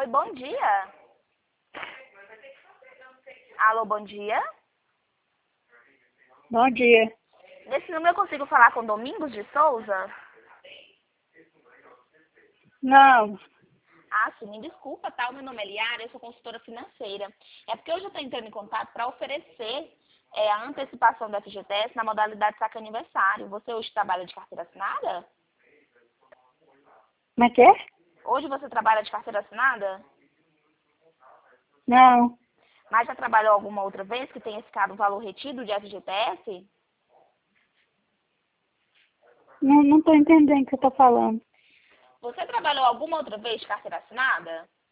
Oi, bom dia. Alô, bom dia. Bom dia. Nesse número eu consigo falar com Domingos de Souza? Não, Ah, sim, me desculpa, tá? O meu nome é Liara, eu sou consultora financeira. É porque hoje eu estou entrando em contato para oferecer a antecipação do FGTS na modalidade saque aniversário. Você hoje trabalha de carteira assinada? como é que é? Hoje você trabalha de carteira assinada? Não, Mas já trabalhou alguma outra vez que tenha ficado um valor retido de FGTS? não tô entendendo o que você tá falando. Você trabalhou alguma outra vez de carteira assinada?